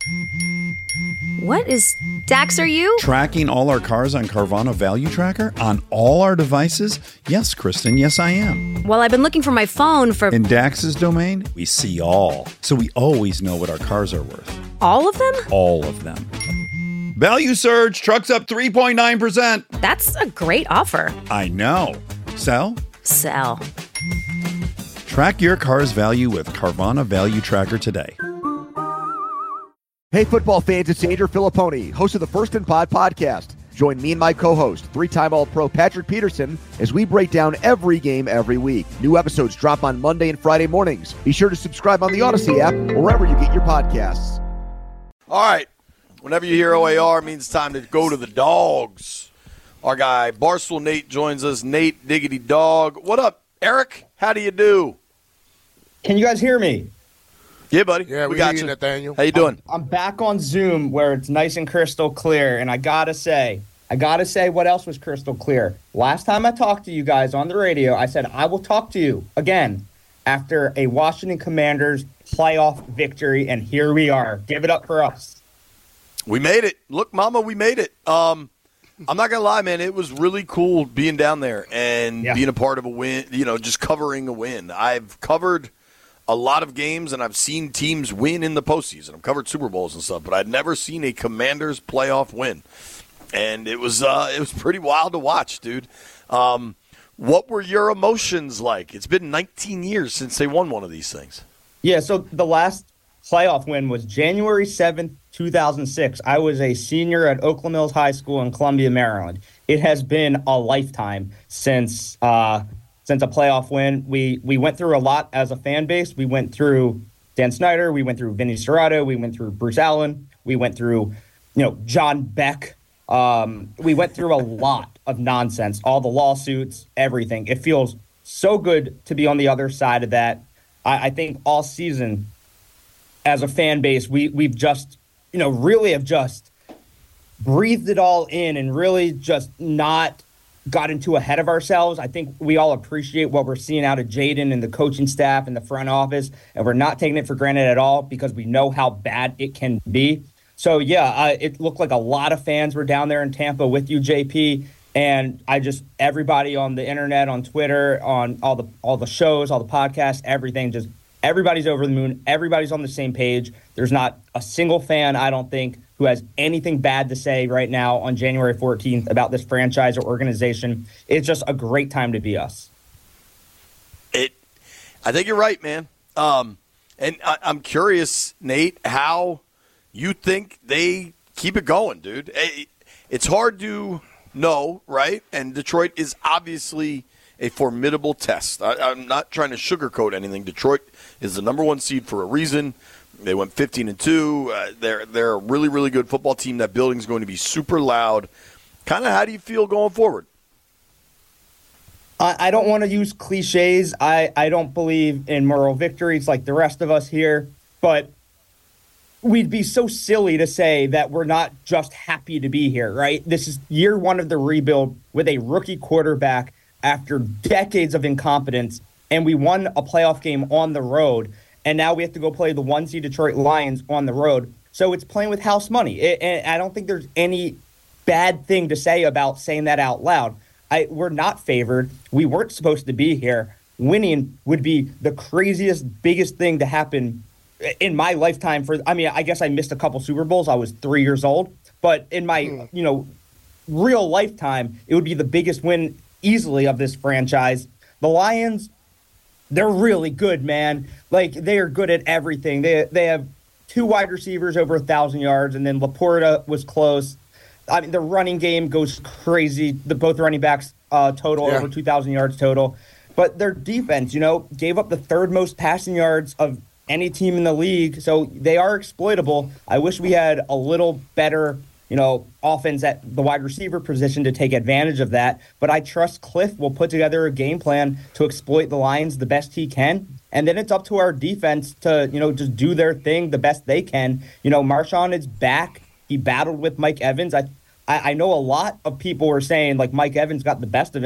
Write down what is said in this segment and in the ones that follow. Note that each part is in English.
What is... Dax, are you? Tracking all our cars on Carvana Value Tracker on all our devices? Yes, Kristen, yes, I am. Well, I've been looking for my phone for... In Dax's domain, we see all. So we always know what our cars are worth. All of them? All of them. Value surge, trucks up 3.9%. That's a great offer. I know. Sell? Sell. Track your car's value with Carvana Value Tracker today. Hey, football fans, it's Andrew Filipponi, host of the First and Pod podcast. Join me and my co-host, three-time All-Pro Patrick Peterson, as we break down every game every week. New episodes drop on Monday and Friday mornings. Be sure to subscribe on the Odyssey app or wherever you get your podcasts. All right. Whenever you hear OAR, it means it's time to go to the dogs. Our guy, Barstool Nate, joins us. Nate, Diggity Dog. What up, Eric? How do you do? Can you guys hear me? Yeah, buddy. Yeah, we got hear you, Nathaniel. How you doing? I'm back on Zoom where it's nice and crystal clear, and I gotta say what else was crystal clear. Last time I talked to you guys on the radio, I said I will talk to you again after a Washington Commanders playoff victory, and here we are. Give it up for us. We made it. Look, Mama, we made it. I'm not going to lie, man. It was really cool being down there and being a part of a win, just covering a win. I've covered a lot of games, and I've seen teams win in the postseason. I've covered Super Bowls and stuff, but I'd never seen a Commanders playoff win. And it was pretty wild to watch, dude. What were your emotions like? It's been 19 years since they won one of these things. Yeah, so the last playoff win was January 7th, 2006. I was a senior at Oakland Mills High School in Columbia, Maryland. It has been a lifetime since a playoff win. We went through a lot as a fan base. We went through Dan Snyder. We went through Vinny Serrato. We went through Bruce Allen. We went through, John Beck. We went through a lot of nonsense, all the lawsuits, everything. It feels so good to be on the other side of that. I think all season as a fan base, we've just, really have just breathed it all in and really just not gotten too ahead of ourselves. I think we all appreciate what we're seeing out of Jaden and the coaching staff and the front office, and we're not taking it for granted at all because we know how bad it can be. So, it looked like a lot of fans were down there in Tampa with you, JP, and everybody on the internet, on Twitter, on all the shows, all the podcasts, everything, just everybody's over the moon. Everybody's on the same page. There's not a single fan, I don't think, who has anything bad to say right now on January 14th about this franchise or organization. It's just a great time to be us. I think you're right, man. And I'm curious, Nate, how you think they keep it going, dude. It's hard to know, right? And Detroit is obviously a formidable test. I'm not trying to sugarcoat anything. Detroit is the number one seed for a reason. They went 15-2. They're a really, really good football team. That building's going to be super loud. Kind of how do you feel going forward? I don't want to use cliches. I don't believe in moral victories like the rest of us here. But we'd be so silly to say that we're not just happy to be here, right? This is year one of the rebuild with a rookie quarterback after decades of incompetence, and we won a playoff game on the road, and now we have to go play the 1-seed Detroit Lions on the road. So it's playing with house money, and I don't think there's any bad thing to say about saying that out loud. We're not favored. We weren't supposed to be here. Winning would be the craziest, biggest thing to happen in my lifetime. I guess I missed a couple Super Bowls. I was 3 years old. But in my, real lifetime, it would be the biggest win easily of this franchise. The Lions, they're really good, man. Like, they are good at everything. They have two wide receivers over 1,000 yards, and then Laporta was close. I mean, the running game goes crazy. Both running backs total over 2,000 yards total. But their defense, gave up the third most passing yards of any team in the league. So they are exploitable. I wish we had a little better, offense at the wide receiver position to take advantage of that. But I trust Cliff will put together a game plan to exploit the Lions the best he can. And then it's up to our defense to, just do their thing the best they can. Marshawn is back. He battled with Mike Evans. I know a lot of people were saying, like, Mike Evans got the best of him.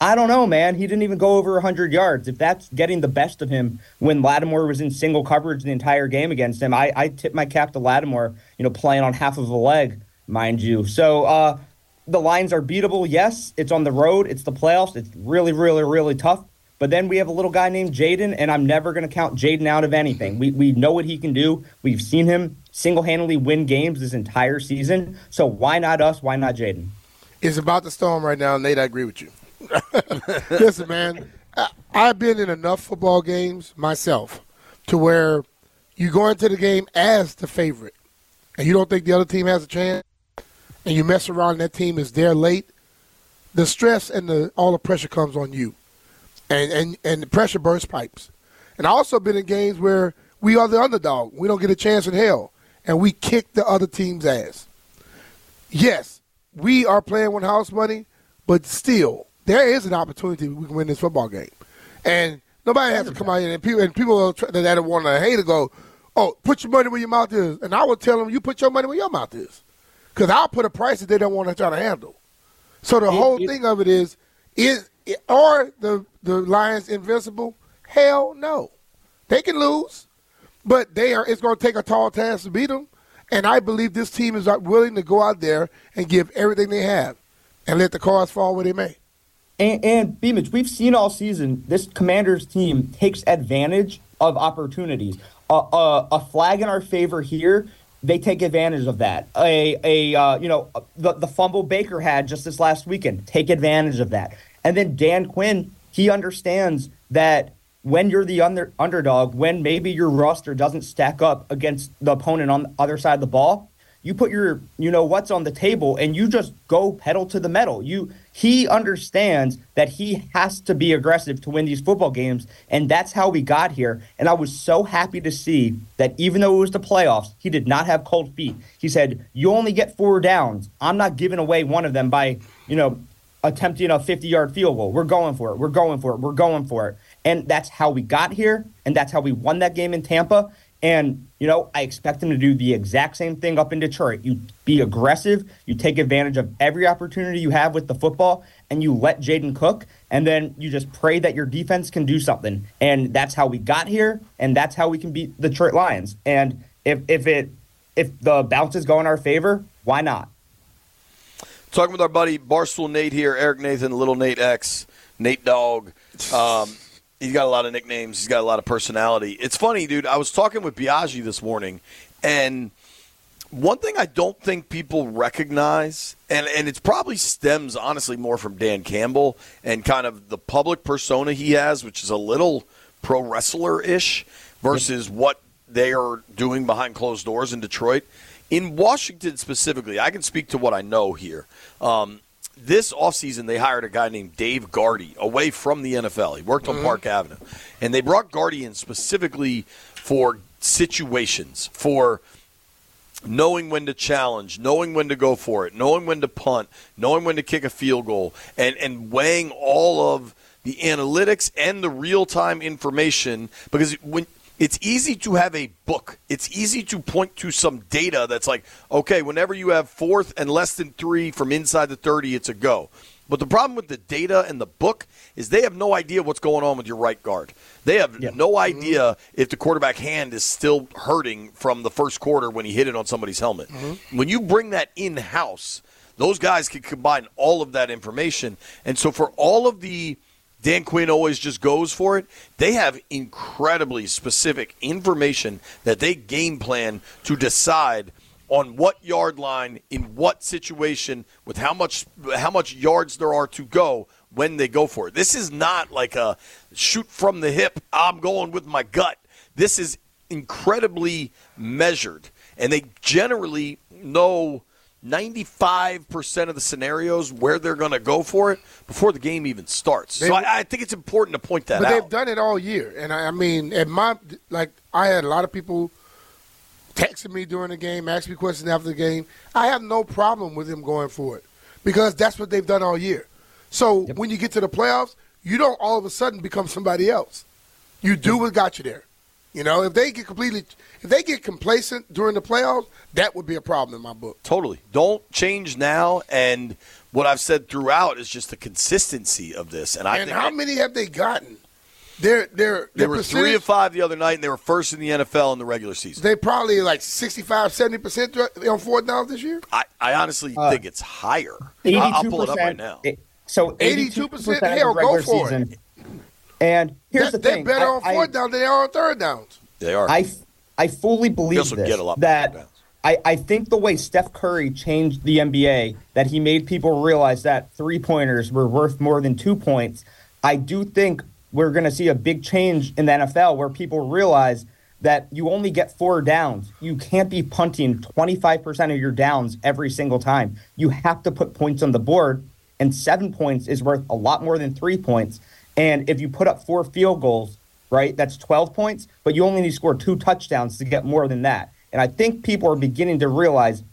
I don't know, man. He didn't even go over 100 yards. If that's getting the best of him when Lattimore was in single coverage the entire game against him, I tip my cap to Lattimore, playing on half of a leg, mind you. So the Lions are beatable. Yes, it's on the road. It's the playoffs. It's really, really, really tough. But then we have a little guy named Jaden, and I'm never going to count Jaden out of anything. We know what he can do. We've seen him single-handedly win games this entire season. So why not us? Why not Jaden? It's about to storm right now, Nate. I agree with you. Listen, man, I've been in enough football games myself to where you go into the game as the favorite and you don't think the other team has a chance and you mess around and that team is there late, the stress and all the pressure comes on you. And the pressure bursts pipes. And I also been in games where we are the underdog. We don't get a chance in hell, and we kick the other team's ass. Yes, we are playing with house money, but still, there is an opportunity we can win this football game. And nobody has to come out here, and people that want to hate it go, oh, put your money where your mouth is. And I would tell them, you put your money where your mouth is. Because I'll put a price that they don't want to try to handle. So the whole thing of it is are the Lions invincible? Hell no. They can lose, but it's going to take a tall task to beat them. And I believe this team is willing to go out there and give everything they have and let the cards fall where they may. And Beamage, we've seen all season this Commanders team takes advantage of opportunities. A flag in our favor here, they take advantage of that. The fumble Baker had just this last weekend, take advantage of that. And then Dan Quinn, he understands that when you're the underdog, when maybe your roster doesn't stack up against the opponent on the other side of the ball, you put your what's on the table and you just go pedal to the metal. He understands that he has to be aggressive to win these football games, and that's how we got here. And I was so happy to see that even though it was the playoffs, he did not have cold feet. He said, you only get 4 downs. I'm not giving away one of them by, attempting a 50-yard field goal. We're going for it. We're going for it. We're going for it. And that's how we got here, and that's how we won that game in Tampa. And, I expect him to do the exact same thing up in Detroit. You be aggressive, you take advantage of every opportunity you have with the football, and you let Jaden cook, and then you just pray that your defense can do something. And that's how we got here, and that's how we can beat the Detroit Lions. And if the bounces go in our favor, why not? Talking with our buddy Barstool Nate here, Eric Nathan, Little Nate X, Nate Dogg. He's got a lot of nicknames. He's got a lot of personality. It's funny, dude. I was talking with Biaggi this morning, and one thing I don't think people recognize, and it probably stems, honestly, more from Dan Campbell and kind of the public persona he has, which is a little pro wrestler-ish versus what they are doing behind closed doors in Detroit. In Washington specifically, I can speak to what I know here. This offseason, they hired a guy named Dave Gardy away from the NFL. He worked on Park Avenue. And they brought Gardy in specifically for situations, for knowing when to challenge, knowing when to go for it, knowing when to punt, knowing when to kick a field goal, and weighing all of the analytics and the real-time information. Because when it's easy to have a book. It's easy to point to some data that's like, okay, whenever you have 4th and less than 3 from inside the 30, it's a go. But the problem with the data and the book is they have no idea what's going on with your right guard. They have no idea if the quarterback hand is still hurting from the first quarter when he hit it on somebody's helmet. When you bring that in-house, those guys can combine all of that information. And so for all of the Dan Quinn always just goes for it, they have incredibly specific information that they game plan to decide on what yard line, in what situation, with how much yards there are to go when they go for it. This is not like a shoot from the hip, I'm going with my gut. This is incredibly measured, and they generally know 95% of the scenarios where they're going to go for it before the game even starts. So I think it's important to point that out. But they've done it all year. And I mean, I had a lot of people texting me during the game, asking me questions after the game. I have no problem with them going for it because that's what they've done all year. So when you get to the playoffs, you don't all of a sudden become somebody else. You do what got you there. If they get complacent during the playoffs, that would be a problem in my book. Totally. Don't change now and what I've said throughout is just the consistency of this. And how many have they gotten? They were 3 of 5 the other night, and they were first in the NFL in the regular season. They probably like 65, 70% on fourth down this year? I honestly think it's higher. 82%, I'll pull it up right now. So 82%? Hell, go for season. It. And here's the thing. They're better on fourth down than they are on third downs. They are. I fully believe that I think the way Steph Curry changed the NBA, that he made people realize that three-pointers were worth more than 2 points, I do think we're going to see a big change in the NFL where people realize that you only get 4 downs. You can't be punting 25% of your downs every single time. You have to put points on the board, and 7 points is worth a lot more than 3 points. And if you put up 4 field goals, right, that's 12 points, but you only need to score 2 touchdowns to get more than that. And I think people are beginning to realize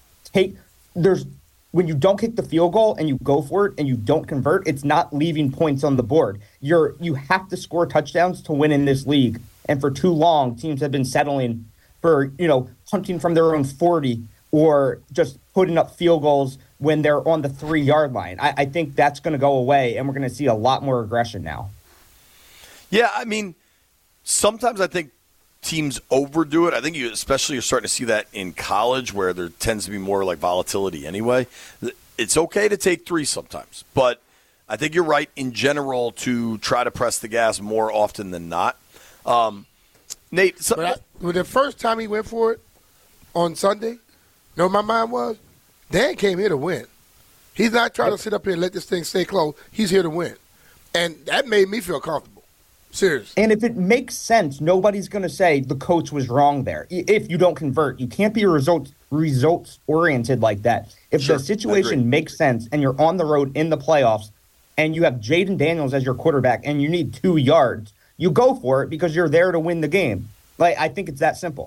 when you don't kick the field goal and you go for it and you don't convert, it's not leaving points on the board. You have to score touchdowns to win in this league. And for too long, teams have been settling for, punting from their own 40 or just putting up field goals when they're on the 3-yard line. I think that's going to go away, and we're going to see a lot more aggression now. Yeah, I mean, sometimes I think teams overdo it. I think you're starting to see that in college where there tends to be more like volatility anyway. It's okay to take 3 sometimes, but I think you're right in general to try to press the gas more often than not. Nate, the first time he went for it on Sunday, my mind was, Dan came here to win. He's not trying to sit up here and let this thing stay close. He's here to win. And that made me feel comfortable. Seriously. And if it makes sense, nobody's going to say the coach was wrong there. If you don't convert, you can't be results oriented like that. If the situation makes sense and you're on the road in the playoffs and you have Jaden Daniels as your quarterback and you need 2 yards, you go for it because you're there to win the game. I think it's that simple.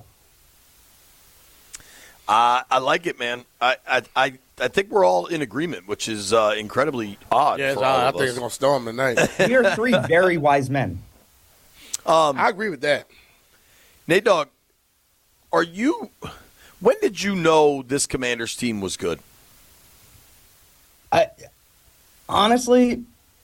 I like it, man. I think we're all in agreement, which is incredibly odd. Yeah, for all I of think us. it's going to storm tonight. We are 3 very wise men. I agree with that. Nate Dogg, when did you know this Commanders team was good? Honestly,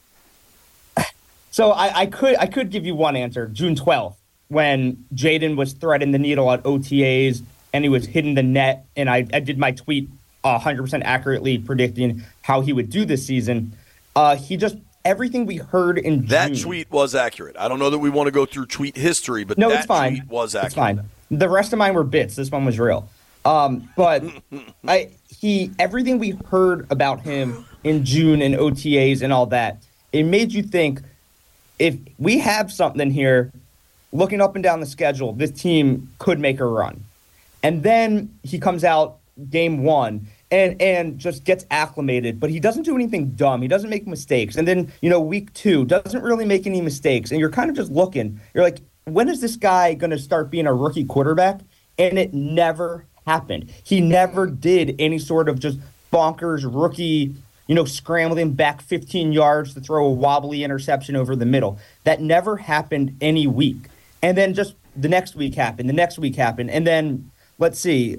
so I could give you one answer. June 12th, when Jaden was threading the needle at OTAs and he was hitting the net, and I did my tweet 100% accurately predicting how he would do this season. Everything we heard in June. That tweet was accurate. I don't know that we want to go through tweet history, but it's fine. Tweet was accurate. It's fine. The rest of mine were bits. This one was real. But everything we heard about him in June and OTAs and all that, it made you think, if we have something here, looking up and down the schedule, this team could make a run. And then he comes out game 1 and just gets acclimated, but he doesn't do anything dumb. He doesn't make mistakes. And then, week 2 doesn't really make any mistakes. And you're kind of just looking. You're like, when is this guy going to start being a rookie quarterback? And it never happened. He never did any sort of just bonkers rookie, scrambling back 15 yards to throw a wobbly interception over the middle. That never happened any week. And then just the next week happened. And then, let's see,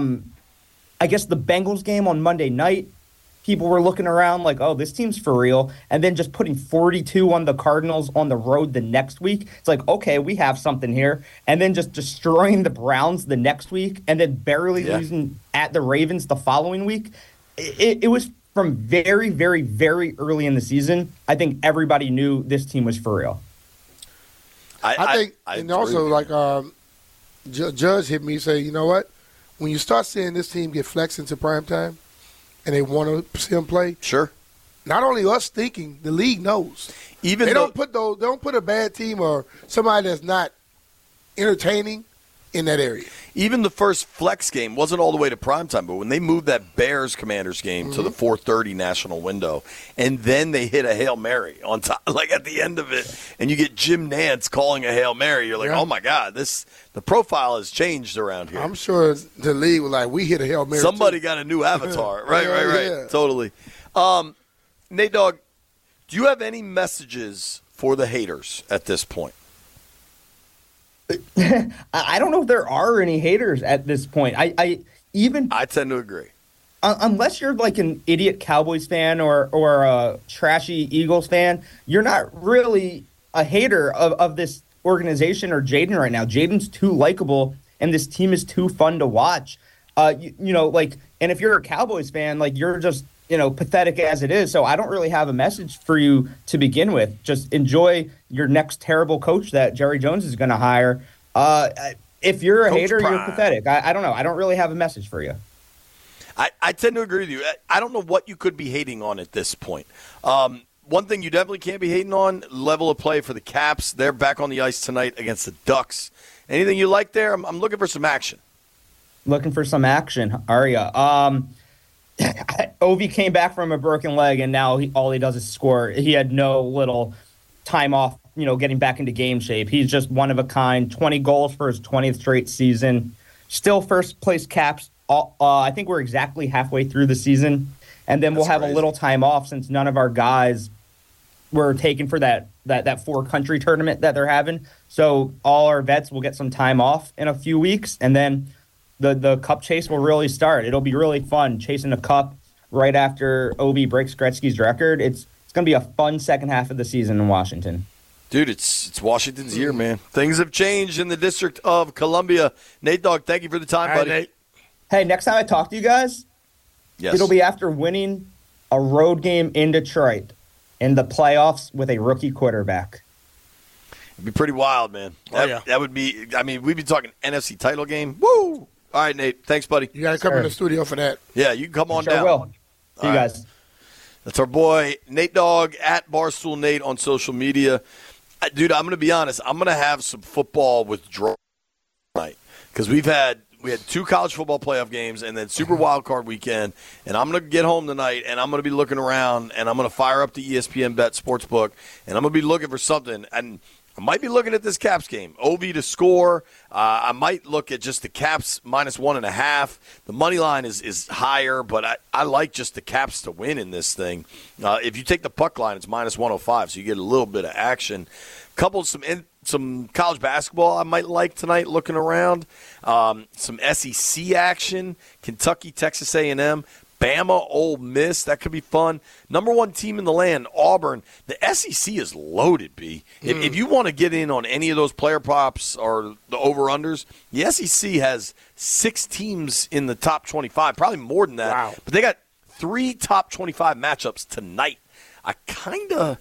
I guess the Bengals game on Monday night, people were looking around like, oh, this team's for real. And then just putting 42 on the Cardinals on the road the next week. It's like, okay, we have something here. And then just destroying the Browns the next week and then barely losing at the Ravens the following week. It was from very, very, very early in the season. I think everybody knew this team was for real. I think, and also like Judge hit me and say, you know what? When you start seeing this team get flexed into primetime and they want to see them play, sure. Not only us thinking, the league knows. They don't put a bad team or somebody that's not entertaining in that area. Even the first flex game wasn't all the way to primetime, but when they moved that Bears-Commanders game to the 4:30 national window, and then they hit a Hail Mary on top, like at the end of it, and you get Jim Nantz calling a Hail Mary, you're like, oh my God, the profile has changed around here. I'm sure the league was like, we hit a Hail Mary. Somebody got a new avatar. Right. Yeah. Totally. Nate Dogg, do you have any messages for the haters at this point? I don't know if there are any haters at this point. I tend to agree. unless you're like an idiot Cowboys fan or a trashy Eagles fan, you're not really a hater of this organization or Jaden right now. Jaden's too likable, and this team is too fun to watch. And if you're a Cowboys fan, like, you're just, pathetic as it is. So I don't really have a message for you to begin with. Just enjoy your next terrible coach that Jerry Jones is going to hire. If you're a Coach hater, Prime. You're pathetic. I don't know. I don't really have a message for you. I tend to agree with you. I don't know what you could be hating on at this point. One thing you definitely can't be hating on, level of play for the Caps. They're back on the ice tonight against the Ducks. Anything you like there? I'm looking for some action. Looking for some action, are you? Ovi came back from a broken leg, and now all he does is score. He had no little time off, getting back into game shape. He's just one of a kind. 20 goals for his 20th straight season. Still first-place Caps. I think we're exactly halfway through the season, and then we'll have a little time off since none of our guys were taken for that four-country tournament that they're having. So all our vets will get some time off in a few weeks, and then the cup chase will really start. It'll be really fun chasing a cup right after Ovi breaks Gretzky's record. It's going to be a fun second half of the season in Washington. Dude, it's Washington's year, man. Things have changed in the District of Columbia. Nate Dogg, thank you for the time, buddy. Nate. Hey, next time I talk to you guys, yes, it'll be after winning a road game in Detroit in the playoffs with a rookie quarterback. It'd be pretty wild, man. That would be – we'd be talking NFC title game. Woo! All right, Nate. Thanks, buddy. You got to come in the studio for that. Yeah, you can come on down. Sure will. See you guys. That's our boy, Nate Dogg, at Barstool Nate on social media. Dude, I'm going to be honest. I'm going to have some football withdrawal tonight because we had 2 college football playoff games and then Super Wild Card weekend, and I'm going to get home tonight, and I'm going to be looking around, and I'm going to fire up the ESPN Bet Sportsbook, and I'm going to be looking for something. And I might be looking at this Caps game. Ovi to score. I might look at just the Caps -1.5. The money line is higher, but I like just the Caps to win in this thing. If you take the puck line, it's -105, so you get a little bit of action. Couple some college basketball I might like tonight looking around. Some SEC action. Kentucky, Texas A&M. Bama, Ole Miss, that could be fun. Number 1 team in the land, Auburn. The SEC is loaded, B. If you want to get in on any of those player props or the over-unders, the SEC has 6 teams in the top 25, probably more than that. Wow. But they got 3 top 25 matchups tonight. I kind of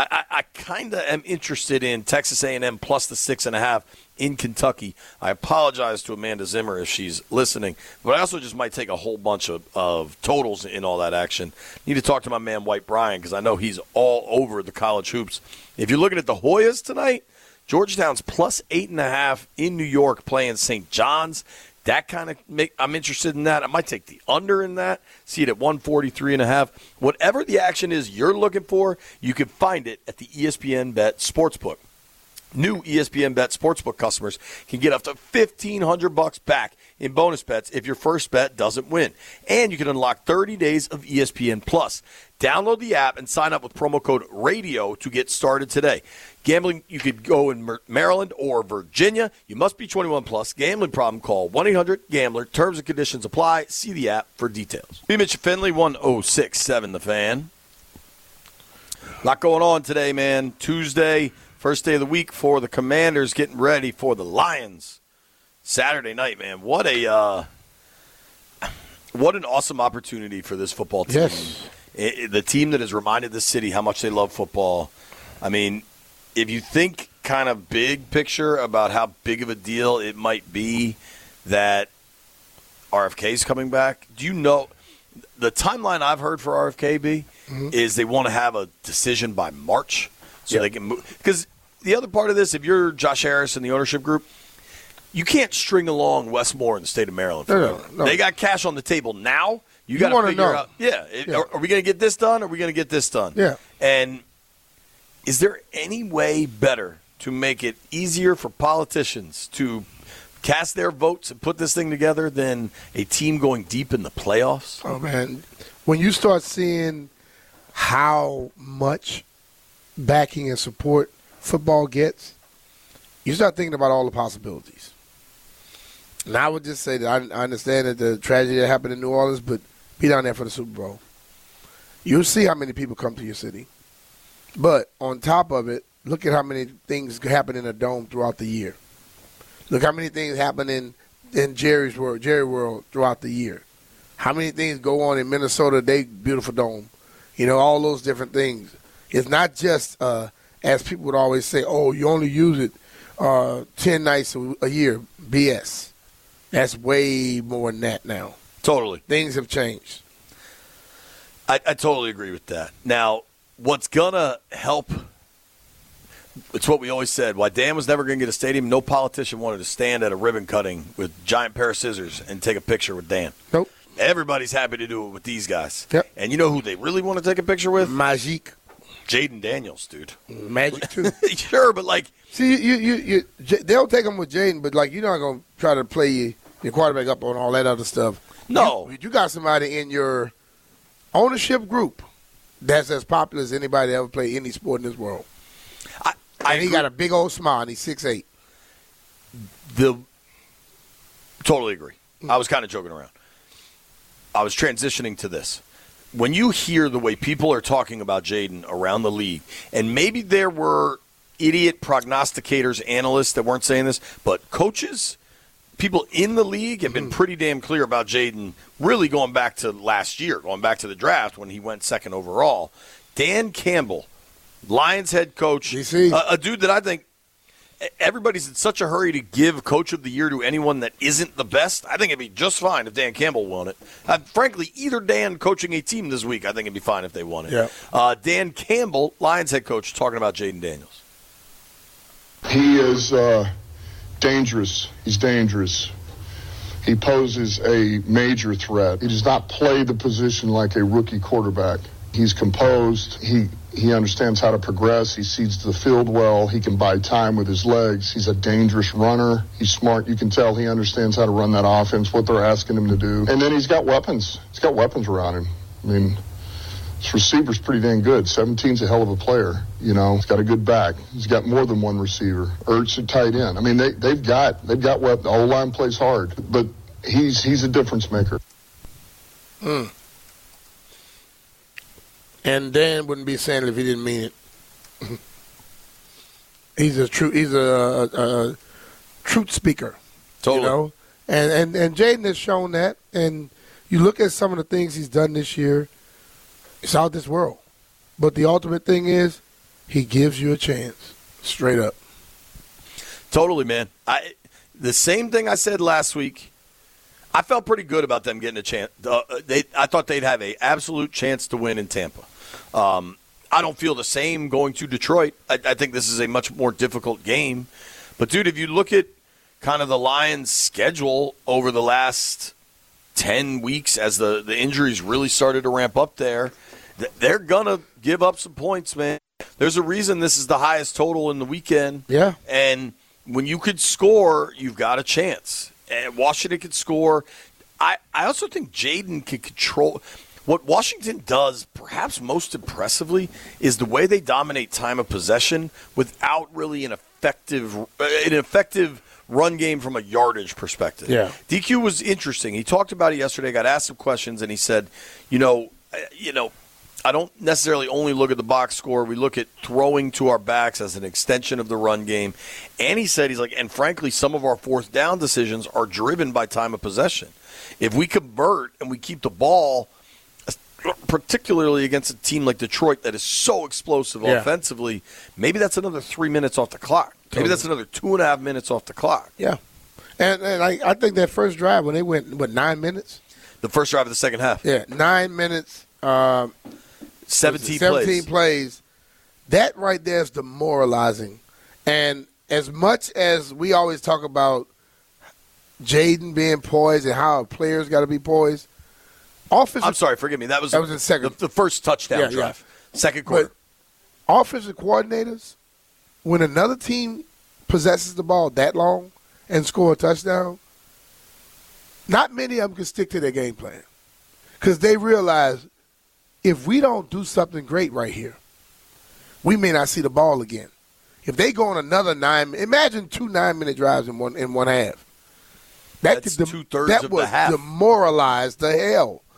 am interested in Texas A&M plus the 6.5 in Kentucky. I apologize to Amanda Zimmer if she's listening, but I also just might take a whole bunch of totals in all that action. Need to talk to my man White Brian because I know he's all over the college hoops. If you're looking at the Hoyas tonight, Georgetown's plus 8.5 in New York playing St. John's. That kind of I'm interested in that. I might take the under in that. See it at 143.5. Whatever the action is you're looking for, you can find it at the ESPN Bet Sportsbook. New ESPN Bet Sportsbook customers can get up to $1,500 back in bonus bets if your first bet doesn't win. And you can unlock 30 days of ESPN Plus. Download the app and sign up with promo code RADIO to get started today. Gambling, you could go in Maryland or Virginia. You must be 21 plus. Gambling problem, call 1-800-GAMBLER. Terms and conditions apply. See the app for details. Be Mitch Finley, 106.7 The Fan. A lot going on today, man. Tuesday, first day of the week for the Commanders, getting ready for the Lions. Saturday night, man. What an awesome opportunity for this football team. Yes. The team that has reminded the city how much they love football. I mean, if you think kind of big picture about how big of a deal it might be that RFK is coming back, do you know the timeline I've heard for RFK is they want to have a decision by March so they can move. Because the other part of this, if you're Josh Harris and the ownership group, you can't string along Westmore in the state of Maryland forever. No. They got cash on the table now. You got to figure out, are we going to get this done or are we going to get this done? Yeah. And is there any way better to make it easier for politicians to cast their votes and put this thing together than a team going deep in the playoffs? Oh, man. When you start seeing how much backing and support football gets, you start thinking about all the possibilities. And I would just say that I understand that the tragedy that happened in New Orleans, but be down there for the Super Bowl. You'll see how many people come to your city. But on top of it, look at how many things happen in a dome throughout the year. Look how many things happen in Jerry World throughout the year. How many things go on in Minnesota, they beautiful dome. You know, all those different things. It's not just, as people would always say, oh, you only use it 10 nights a year. BS. That's way more than that now. Totally. Things have changed. I totally agree with that. Now, what's going to help, it's what we always said, why Dan was never going to get a stadium, no politician wanted to stand at a ribbon cutting with giant pair of scissors and take a picture with Dan. Nope. Everybody's happy to do it with these guys. Yep. And you know who they really want to take a picture with? Magic. Jaden Daniels, dude. Magic, too. Sure, but like. See, they'll take them with Jaden, but like you're not going to try to play your quarterback up on all that other stuff. No. You got somebody in your ownership group that's as popular as anybody that ever played any sport in this world. And he got a big old smile, and he's 6'8". Totally agree. I was kind of joking around. I was transitioning to this. When you hear the way people are talking about Jaden around the league, and maybe there were idiot prognosticators, analysts that weren't saying this, but coaches, people in the league have been pretty damn clear about Jaden really going back to last year, going back to the draft when he went second overall. Dan Campbell, Lions head coach, a dude that I think everybody's in such a hurry to give Coach of the Year to anyone that isn't the best. I think it'd be just fine if Dan Campbell won it. Frankly, either Dan coaching a team this week, I think it'd be fine if they won it. Yeah. Dan Campbell, Lions head coach, talking about Jaden Daniels. He is dangerous. He's dangerous. He poses a major threat. He does not play the position like a rookie quarterback. He's composed. He understands how to progress. He sees the field well. He can buy time with his legs. He's a dangerous runner. He's smart. You can tell he understands how to run that offense, what they're asking him to do. And then he's got weapons. He's got weapons around him. I mean, this receiver's pretty dang good. 17's a hell of a player. You know, he's got a good back. He's got more than one receiver. Ertz a tight end. I mean, they've got weapons. The O-line plays hard, but he's a difference maker. And Dan wouldn't be saying it if he didn't mean it. He's a truth speaker. Totally. You know? And Jaden has shown that. And you look at some of the things he's done this year, it's out of this world. But the ultimate thing is he gives you a chance. Straight up. Totally, man. The same thing I said last week. I felt pretty good about them getting a chance. I thought they'd have an absolute chance to win in Tampa. I don't feel the same going to Detroit. I think this is a much more difficult game. But, dude, if you look at kind of the Lions' schedule over the last 10 weeks as the injuries really started to ramp up there, they're going to give up some points, man. There's a reason this is the highest total in the weekend. Yeah. And when you could score, you've got a chance. And Washington can score. I also think Jaden can control. What Washington does, perhaps most impressively, is the way they dominate time of possession without really an effective run game from a yardage perspective. Yeah. DQ was interesting. He talked about it yesterday, got asked some questions, and he said, I don't necessarily only look at the box score. We look at throwing to our backs as an extension of the run game. And he said, and frankly, some of our fourth down decisions are driven by time of possession. If we convert and we keep the ball, particularly against a team like Detroit that is so explosive offensively, maybe that's another 3 minutes off the clock. Maybe that's another 2.5 minutes off the clock. Yeah. And I think that first drive when they went, 9 minutes? The first drive of the second half. Yeah, 9 minutes. 17 plays. That right there is demoralizing. And as much as we always talk about Jaden being poised and how players got to be poised, I'm sorry, forgive me. That was the second. The first touchdown drive. Yeah. Second quarter. But offensive coordinators, when another team possesses the ball that long and score a touchdown, not many of them can stick to their game plan because they realize if we don't do something great right here, we may not see the ball again. If they go on another 9, imagine 2 9-minute drives in one half. That's 2/3 of the half. Demoralize the hell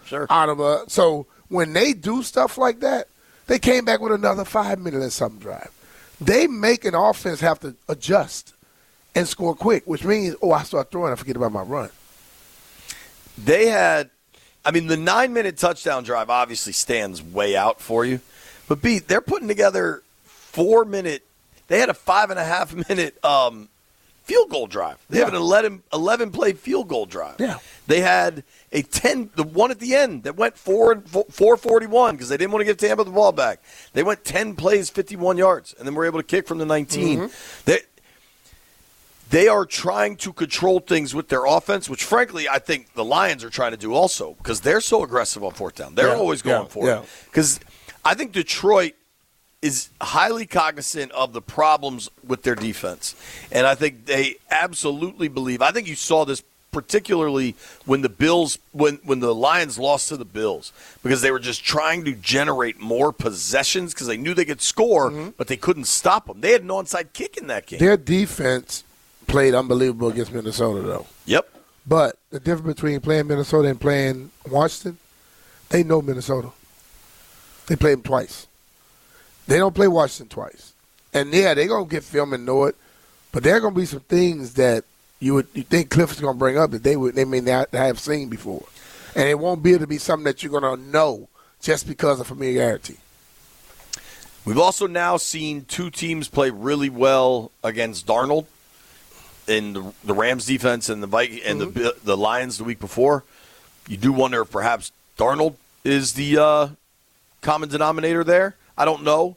Sure. out of so when they do stuff like that, they came back with another 5-minute and something drive. They make an offense have to adjust and score quick, which means, I start throwing, I forget about my run. They had, the 9-minute touchdown drive obviously stands way out for you. But, they're putting together 4-minute, they had a 5.5-minute field goal drive. They have an 11-play field goal drive. Yeah. They had the one at the end that went 441 because they didn't want to give Tampa the ball back. They went 10 plays, 51 yards, and then were able to kick from the 19. Mm-hmm. They are trying to control things with their offense, which, frankly, I think the Lions are trying to do also because they're so aggressive on fourth down. They're always going for it. Because I think Detroit is highly cognizant of the problems with their defense. And I think they absolutely believe – I think you saw this particularly when the Bills – when the Lions lost to the Bills because they were just trying to generate more possessions because they knew they could score, but they couldn't stop them. They had an onside kick in that game. Their defense played unbelievable against Minnesota, though. Yep. But the difference between playing Minnesota and playing Washington, they know Minnesota. They played them twice. They don't play Washington twice. And, they're going to get film and know it. But there are going to be some things that you think Cliff is going to bring up that they may not have seen before. And it won't be able to be something that you're going to know just because of familiarity. We've also now seen two teams play really well against Darnold in the Rams defense and the Lions the week before. You do wonder if perhaps Darnold is the common denominator there. I don't know.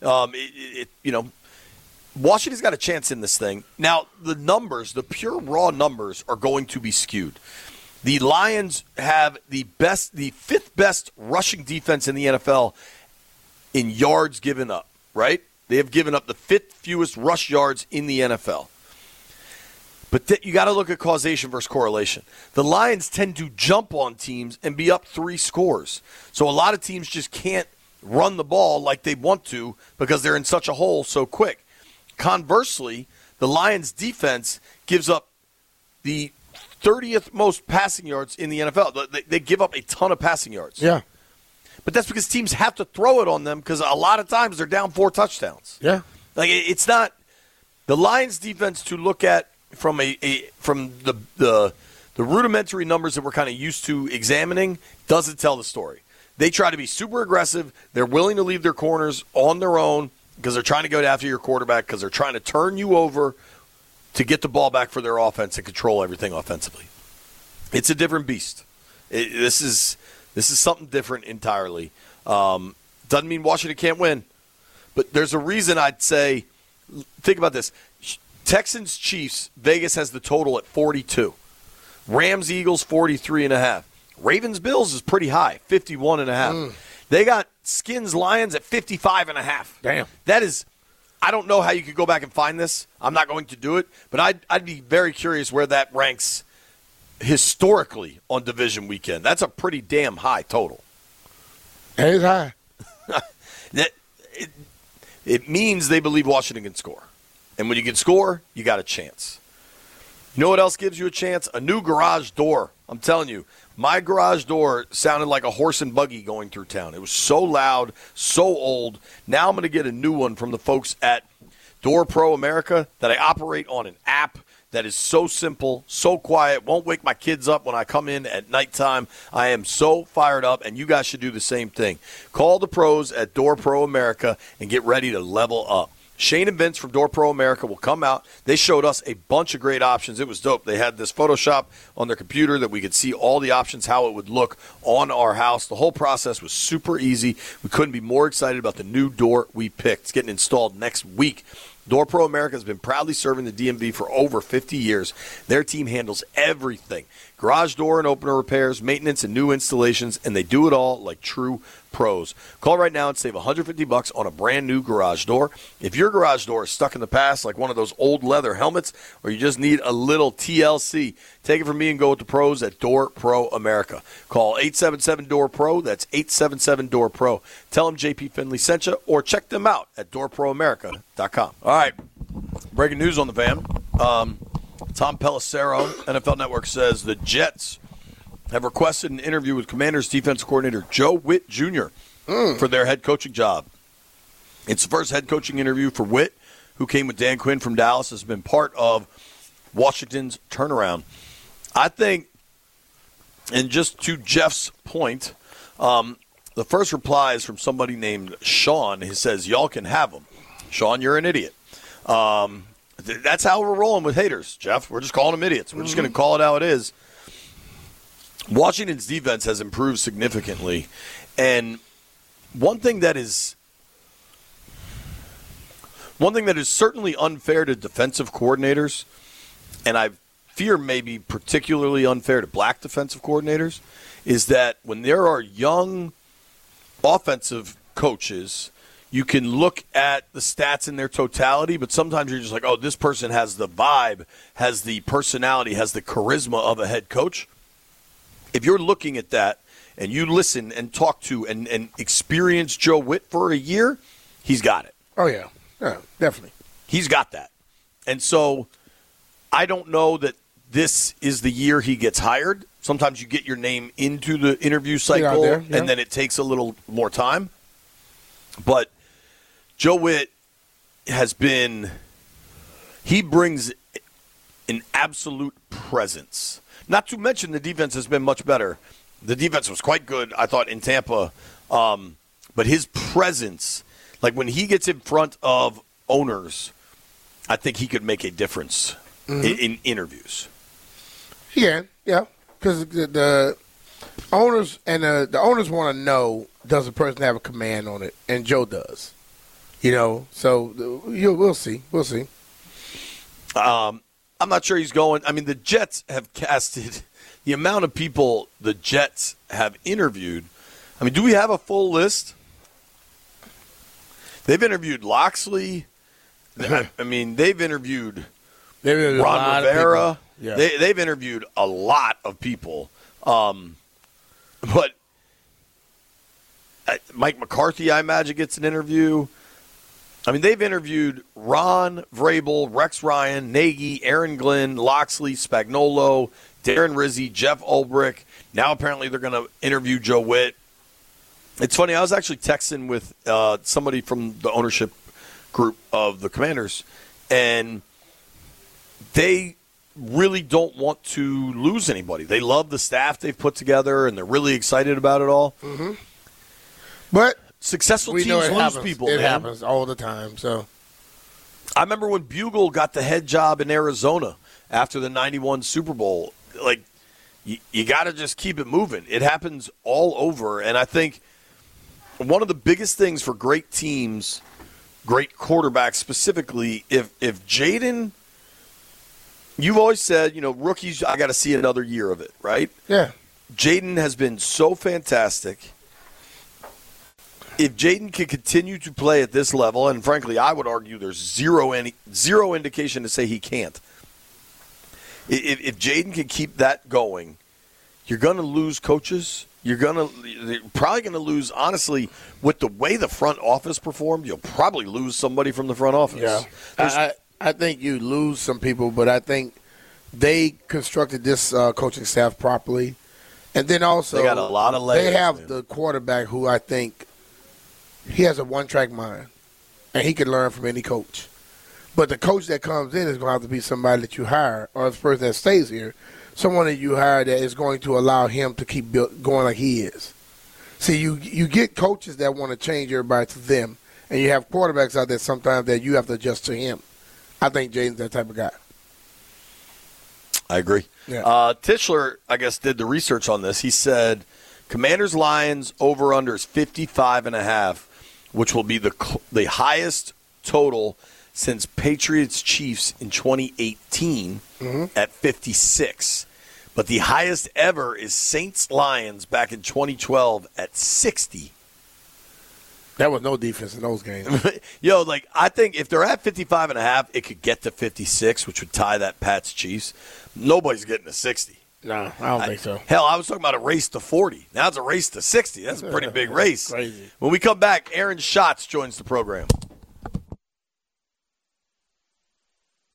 Washington's got a chance in this thing. Now, the pure raw numbers are going to be skewed. The Lions have the fifth best rushing defense in the NFL in yards given up, right? They have given up the fifth fewest rush yards in the NFL. But you got to look at causation versus correlation. The Lions tend to jump on teams and be up 3 scores. So a lot of teams just can't run the ball like they want to because they're in such a hole so quick. Conversely, the Lions' defense gives up the 30th most passing yards in the NFL. They give up a ton of passing yards. Yeah. But that's because teams have to throw it on them because a lot of times they're down 4 touchdowns. Yeah. Like it's not the Lions' defense to look at from the rudimentary numbers that we're kind of used to examining doesn't tell the story. They try to be super aggressive. They're willing to leave their corners on their own because they're trying to go after your quarterback because they're trying to turn you over to get the ball back for their offense and control everything offensively. It's a different beast. This is something different entirely. Doesn't mean Washington can't win, but there's a reason I'd say, think about this. Texans, Chiefs, Vegas has the total at 42. Rams, Eagles, 43.5. Ravens, Bills is pretty high, 51.5. They got Skins, Lions at 55.5. Damn. That is, I don't know how you could go back and find this. I'm not going to do it, but I'd be very curious where that ranks historically on division weekend. That's a pretty damn high total. That is high. It means they believe Washington can score. And when you can score, you got a chance. You know what else gives you a chance? A new garage door. I'm telling you, my garage door sounded like a horse and buggy going through town. It was so loud, so old. Now I'm going to get a new one from the folks at Door Pro America that I operate on an app that is so simple, so quiet, won't wake my kids up when I come in at nighttime. I am so fired up, and you guys should do the same thing. Call the pros at Door Pro America and get ready to level up. Shane and Vince from Door Pro America will come out. They showed us a bunch of great options. It was dope. They had this Photoshop on their computer that we could see all the options, how it would look on our house. The whole process was super easy. We couldn't be more excited about the new door we picked. It's getting installed next week. Door Pro America has been proudly serving the DMV for over 50 years. Their team handles everything. Garage door and opener repairs, maintenance, and new installations, and they do it all like true pros. Call right now and save $150 on a brand new garage door. If your garage door is stuck in the past, like one of those old leather helmets, or you just need a little TLC, take it from me and go with the pros at Door Pro America. Call 877-DOOR-PRO. That's 877-DOOR-PRO. Tell them JP Finley sent you, or check them out at doorproamerica.com. All right, breaking news on the van. Tom Pelissero, NFL Network, says the Jets have requested an interview with Commanders defense coordinator Joe Witt Jr. For their head coaching job. It's the first head coaching interview for Witt, who came with Dan Quinn from Dallas, has been part of Washington's turnaround. I think, and just to Jeff's point, the first reply is from somebody named Sean. He says, y'all can have them. Sean, you're an idiot. That's how we're rolling with haters, Jeff. We're just calling them idiots. We're just going to call it how it is. Washington's defense has improved significantly. And one thing that is certainly unfair to defensive coordinators, and I fear maybe particularly unfair to black defensive coordinators, is that when there are young offensive coaches, you can look at the stats in their totality, but sometimes you're just like, oh, this person has the vibe, has the personality, has the charisma of a head coach. If you're looking at that and you listen and talk to and experience Joe Witt for a year, he's got it. Oh, yeah. Yeah, definitely. He's got that. And so I don't know that this is the year he gets hired. Sometimes you get your name into the interview cycle, and then it takes a little more time. But Joe Witt he brings an absolute presence. Not to mention the defense has been much better. The defense was quite good, I thought, in Tampa. But his presence, like when he gets in front of owners, I think he could make a difference in interviews. Yeah. Because the owners the owners want to know, does the person have a command on it? And Joe does. So we'll see. We'll see. I'm not sure he's going. I mean, the Jets have casted the amount of people the Jets have interviewed. I mean, do we have a full list? They've interviewed Loxley. I mean, they've interviewed Ron Rivera. Yeah. They've interviewed a lot of people. But Mike McCarthy, I imagine, gets an interview. I mean, they've interviewed Ron Vrabel, Rex Ryan, Nagy, Aaron Glenn, Loxley, Spagnuolo, Darren Rizzi, Jeff Ulbrich. Now apparently they're going to interview Joe Witt. It's funny, I was actually texting with somebody from the ownership group of the Commanders, and they really don't want to lose anybody. They love the staff they've put together, and they're really excited about it all. Mm-hmm. But successful teams lose people. It happens all the time. So I remember when Bugle got the head job in Arizona after the 91 Super Bowl. Like, you got to just keep it moving. It happens all over. And I think one of the biggest things for great teams, great quarterbacks specifically, if Jaden, you've always said, rookies, I got to see another year of it, right? Yeah. Jaden has been so fantastic. If Jaden can continue to play at this level, and frankly, I would argue there's zero indication to say he can't. If Jaden can keep that going, you're going to lose coaches. You're probably going to lose, honestly, with the way the front office performed, you'll probably lose somebody from the front office. Yeah. I think you lose some people, but I think they constructed this coaching staff properly. And then also, they got a lot of layers. They have the quarterback who I think he has a one-track mind, and he can learn from any coach. But the coach that comes in is going to have to be somebody that you hire, or the person that stays here, someone that you hire that is going to allow him to keep going like he is. See, you get coaches that want to change everybody to them, and you have quarterbacks out there sometimes that you have to adjust to him. I think Jaden's that type of guy. I agree. Yeah. Tischler, I guess, did the research on this. He said Commanders-Lions over-under is 55.5, which will be the highest total since Patriots-Chiefs in 2018 at 56. But the highest ever is Saints-Lions back in 2012 at 60. That was no defense in those games. I think if they're at 55.5, it could get to 56, which would tie that Pats-Chiefs. Nobody's getting to 60. No, I don't think so. Hell, I was talking about a race to 40. Now it's a race to 60. That's a pretty big race. Crazy. When we come back, Aaron Schatz joins the program.